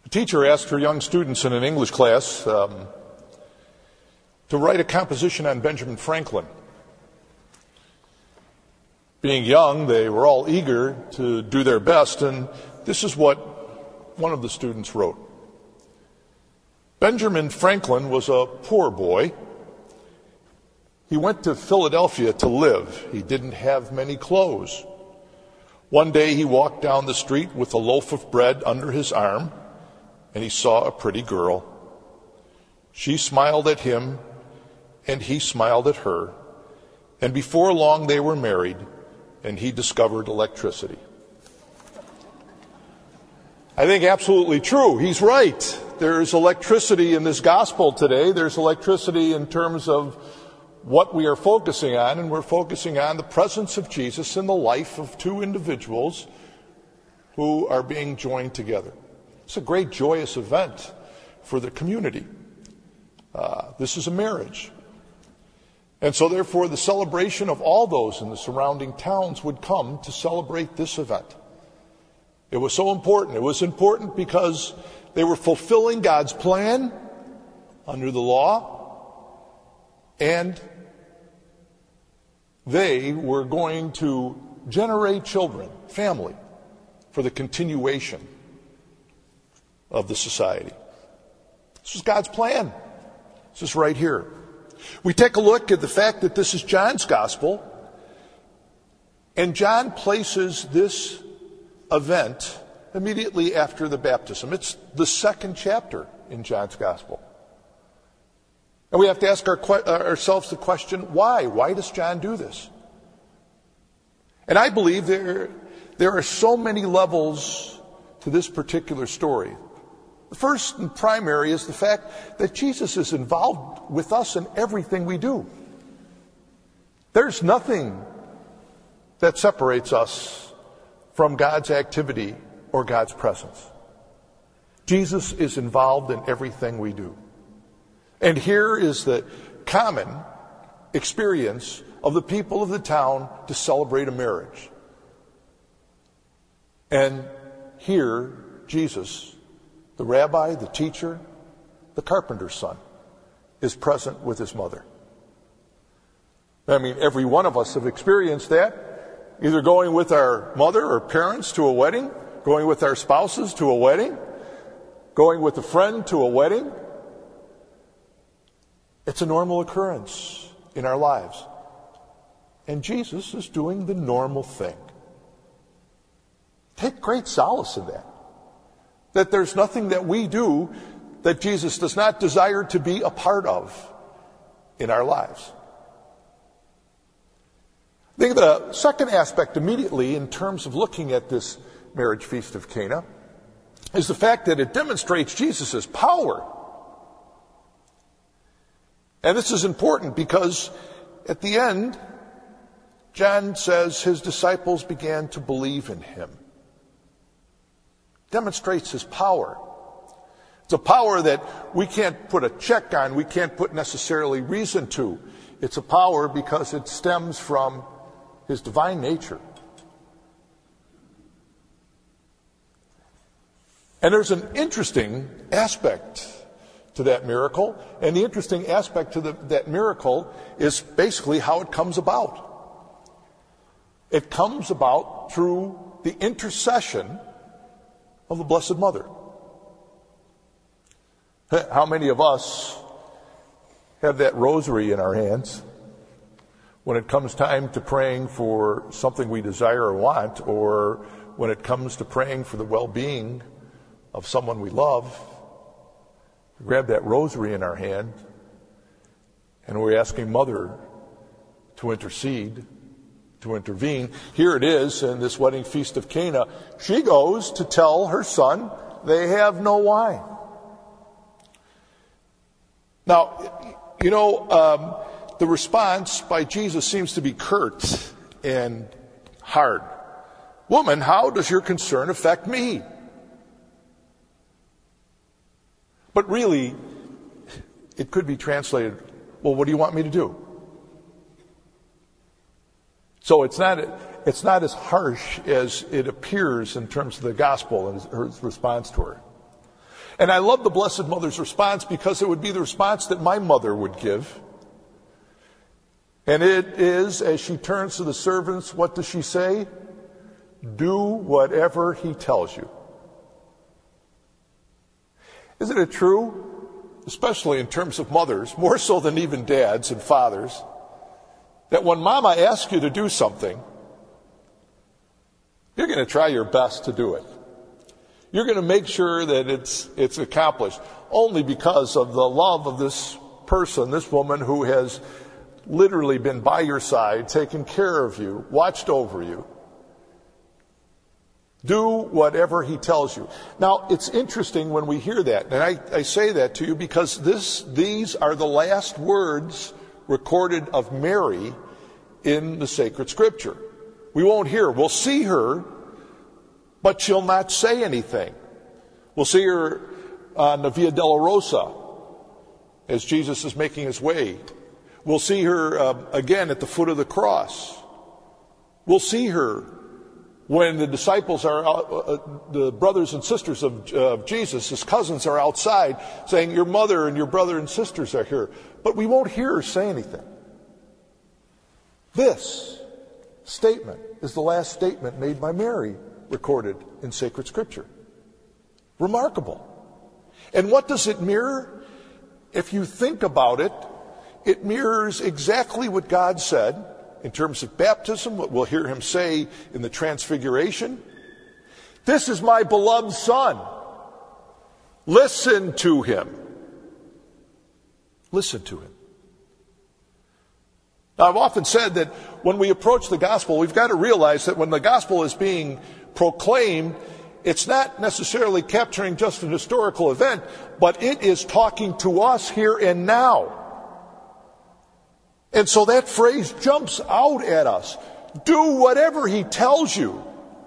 A teacher asked her young students in an English class to write a composition on Benjamin Franklin. Being young, they were all eager to do their best, and this is what one of the students wrote. Benjamin Franklin was a poor boy. He went to Philadelphia to live. He didn't have many clothes. One day he walked down the street with a loaf of bread under his arm, and he saw a pretty girl. She smiled at him, and he smiled at her, and before long they were married, and he discovered electricity. I think absolutely true. He's right. There's electricity in this gospel today. There's electricity in terms of what we are focusing on, and we're focusing on the presence of Jesus in the life of two individuals who are being joined together. It's a great joyous event for the community. This is a marriage. And so therefore the celebration of all those in the surrounding towns would come to celebrate this event. It was so important. It was important because they were fulfilling God's plan under the law, and they were going to generate children, family, for the continuation of the society. This was God's plan. This is right here. We take a look at the fact that this is John's gospel, and John places this event immediately after the baptism. It's the second chapter in John's gospel. And we have to ask ourselves the question, why? Why does John do this? And I believe there are so many levels to this particular story. The first and primary is the fact that Jesus is involved with us in everything we do. There's nothing that separates us from God's activity or God's presence. Jesus is involved in everything we do. And here is the common experience of the people of the town to celebrate a marriage. And here, Jesus, the rabbi, the teacher, the carpenter's son, is present with his mother. I mean, every one of us have experienced that, either going with our mother or parents to a wedding, going with our spouses to a wedding, going with a friend to a wedding. It's a normal occurrence in our lives. And Jesus is doing the normal thing. Take great solace in that. That there's nothing that we do that Jesus does not desire to be a part of in our lives. I think the second aspect immediately in terms of looking at this marriage feast of Cana is the fact that it demonstrates Jesus' power. And this is important because at the end, John says his disciples began to believe in him. Demonstrates his power. It's a power that we can't put a check on, we can't put necessarily reason to. It's a power because it stems from his divine nature. And there's an interesting aspect to that miracle, and the interesting aspect to that miracle is basically how it comes about. It comes about through the intercession of the Blessed Mother. How many of us have that rosary in our hands when it comes time to praying for something we desire or want, or when it comes to praying for the well-being of someone we love? We grab that rosary in our hand and we're asking Mother to intercede, to intervene. Here it is in this wedding feast of Cana. She goes to tell her son they have no wine. Now, the response by Jesus seems to be curt and hard. Woman, how does your concern affect me? But really, it could be translated, well, what do you want me to do? So it's not as harsh as it appears in terms of the gospel and his response to her. And I love the Blessed Mother's response because it would be the response that my mother would give. And it is, as she turns to the servants, what does she say? Do whatever he tells you. Isn't it true, especially in terms of mothers, more so than even dads and fathers, that when Mama asks you to do something, you're going to try your best to do it. You're going to make sure that it's accomplished, only because of the love of this person, this woman who has literally been by your side, taken care of you, watched over you. Do whatever he tells you. Now, it's interesting when we hear that, and I say that to you because these are the last words recorded of Mary in the sacred scripture. We won't hear. We'll see her, but she'll not say anything. We'll see her on the Via Dolorosa as Jesus is making his way. We'll see her again at the foot of the cross. We'll see her when the disciples are the brothers and sisters of Jesus, his cousins, are outside saying, your mother and your brother and sisters are here. But we won't hear her say anything. This statement is the last statement made by Mary, recorded in sacred scripture. Remarkable. And what does it mirror? If you think about it, it mirrors exactly what God said in terms of baptism, what we'll hear him say in the Transfiguration. This is my beloved Son. Listen to him. Listen to him. Now, I've often said that when we approach the gospel, we've got to realize that when the gospel is being proclaimed, it's not necessarily capturing just an historical event, but it is talking to us here and now. And so that phrase jumps out at us. Do whatever he tells you.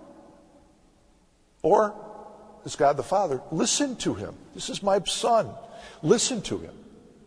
Or, as God the Father, listen to him. This is my Son. Listen to him.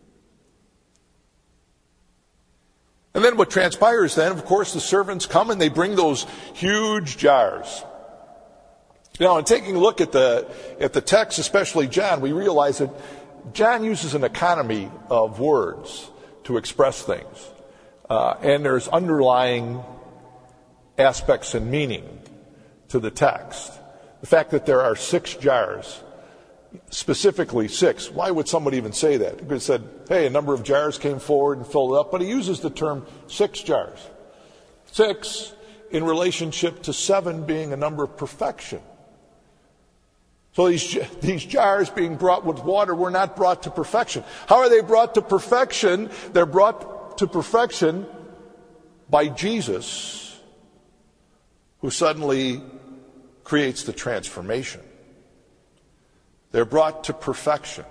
And then what transpires then, of course, the servants come and they bring those huge jars. Now, in taking a look at the text, especially John, we realize that John uses an economy of words to express things. And there's underlying aspects and meaning to the text. The fact that there are 6 jars, specifically 6. Why would somebody even say that? He could have said, hey, a number of jars came forward and filled it up. But he uses the term 6 jars. 6 in relationship to 7 being a number of perfection. So these jars being brought with water were not brought to perfection. How are they brought to perfection? They're brought to perfection by Jesus, who suddenly creates the transformation. They're brought to perfection.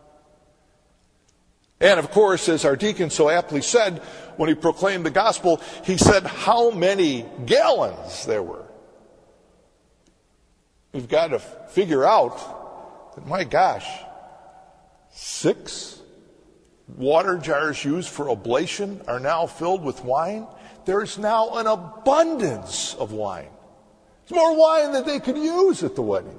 And of course, as our deacon so aptly said when he proclaimed the gospel, he said how many gallons there were. We've got to figure out that, my gosh, 6 water jars used for oblation are now filled with wine. There is now an abundance of wine. It's more wine than they could use at the wedding.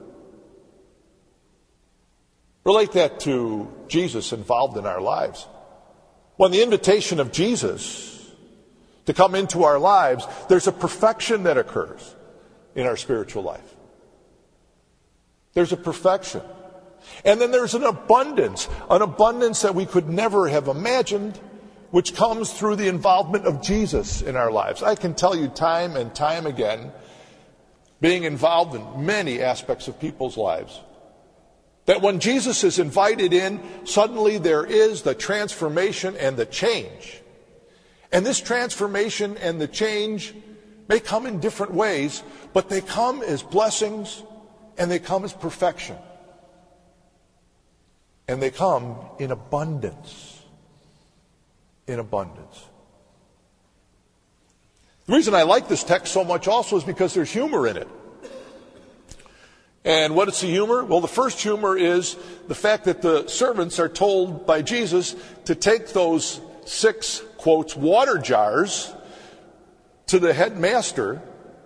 Relate that to Jesus involved in our lives. When the invitation of Jesus to come into our lives, there's a perfection that occurs in our spiritual life. There's a perfection. And then there's an abundance that we could never have imagined, which comes through the involvement of Jesus in our lives. I can tell you time and time again, being involved in many aspects of people's lives, that when Jesus is invited in, suddenly there is the transformation and the change. And this transformation and the change may come in different ways, but they come as blessings and they come as perfection. And they come in abundance. In abundance. The reason I like this text so much also is because there's humor in it. And what is the humor? Well, the first humor is the fact that the servants are told by Jesus to take those 6, quotes, water jars to the headmaster,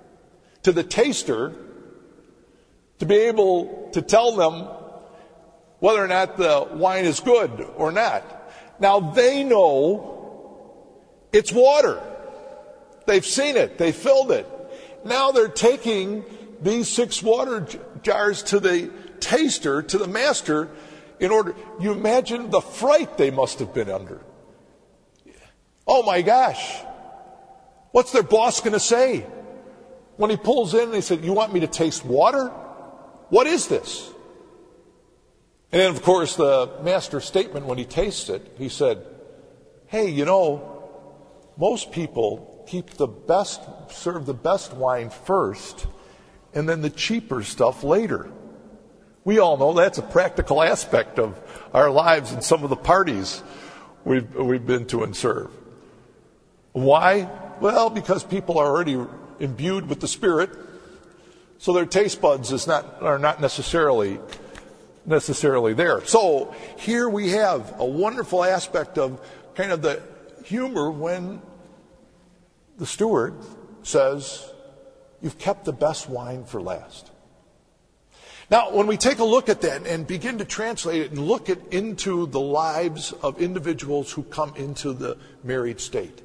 to the taster, to be able to tell them whether or not the wine is good or not. Now they know it's water. They've seen it. They filled it. Now they're taking these 6 water jars to the taster, to the master, in order. You imagine the fright they must have been under. Oh my gosh. What's their boss going to say? When he pulls in and he said, "You want me to taste water? What is this?" And then, of course, the master's statement when he tastes it, he said, "Hey, most people serve the best wine first, and then the cheaper stuff later." We all know that's a practical aspect of our lives and some of the parties we've been to and serve. Why? Well, because people are already imbued with the Spirit, so their taste buds are not necessarily there. So here we have a wonderful aspect of kind of the humor when the steward says, "You've kept the best wine for last." Now, when we take a look at that and begin to translate it and look into the lives of individuals who come into the married state,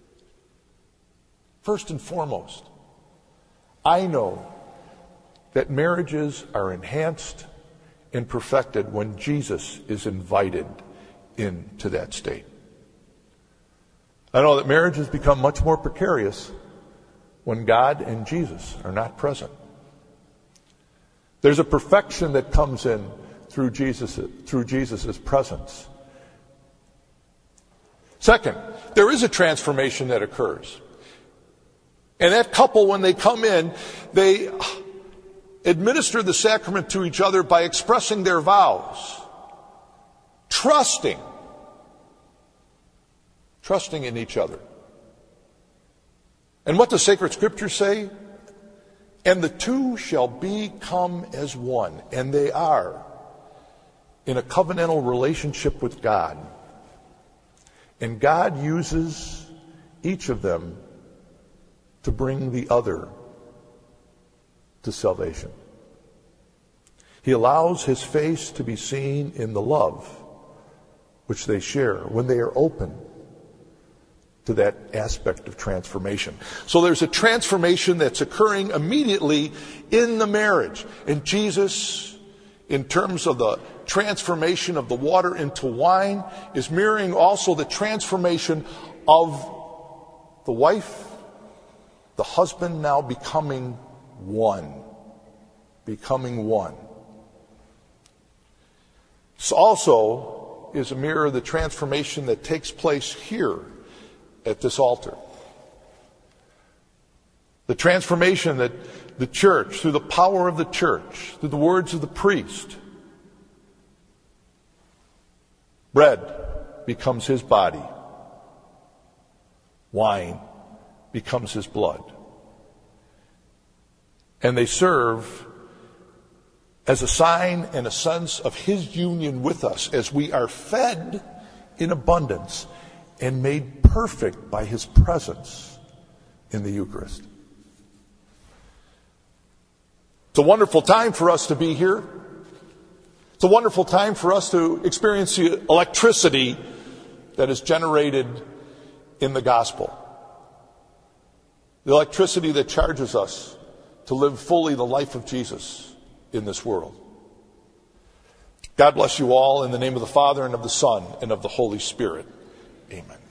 first and foremost, I know that marriages are enhanced and perfected when Jesus is invited into that state. I know that marriages become much more precarious when God and Jesus are not present. There's a perfection that comes in through Jesus' presence. Second, there is a transformation that occurs. And that couple, when they come in, they administer the sacrament to each other by expressing their vows, trusting in each other. And what does sacred scripture say? "And the two shall become as one." And they are in a covenantal relationship with God. And God uses each of them to bring the other to salvation. He allows his face to be seen in the love which they share when they are open to that aspect of transformation. So there's a transformation that's occurring immediately in the marriage. And Jesus, in terms of the transformation of the water into wine, is mirroring also the transformation of the wife, the husband now becoming one. This also is a mirror of the transformation that takes place here at this altar. The transformation that the church, through the power of the church, through the words of the priest, bread becomes his body, wine becomes his blood. And they serve as a sign and a sense of his union with us as we are fed in abundance and made perfect by his presence in the Eucharist. It's a wonderful time for us to be here. It's a wonderful time for us to experience the electricity that is generated in the gospel. The electricity that charges us to live fully the life of Jesus in this world. God bless you all in the name of the Father and of the Son and of the Holy Spirit. Amen.